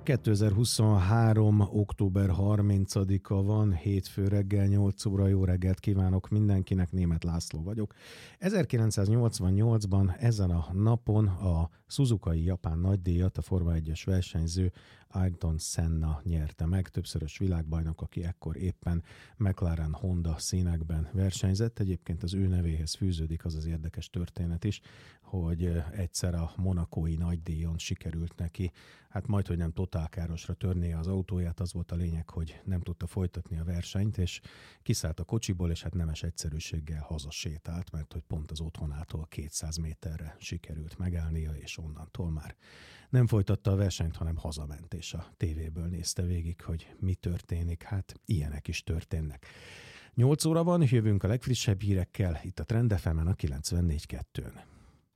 2023. október 30-a van, hétfő reggel 8 óra, jó reggelt kívánok mindenkinek, Németh László vagyok. 1988-ban ezen a napon a Suzuki japán nagydíjat a Forma 1-es versenyző Ayrton Senna nyerte meg, többszörös világbajnok, aki ekkor éppen McLaren Honda színekben versenyzett. Egyébként az ő nevéhez fűződik az az érdekes történet is, hogy egyszer a monakói nagydíjon sikerült neki, hát majdhogy nem totálkárosra törnie az autóját, az volt a lényeg, hogy nem tudta folytatni a versenyt, és kiszállt a kocsiból, és hát nemes egyszerűséggel hazasétált, mert hogy pont az otthonától 200 méterre sikerült megállnia, és onnantól már nem folytatta a versenyt, hanem hazament, és a tévéből nézte végig, hogy mi történik. Hát ilyenek is történnek. 8 óra van, jövünk a legfrissebb hírekkel, itt a Trend FM-en a 94.2-n.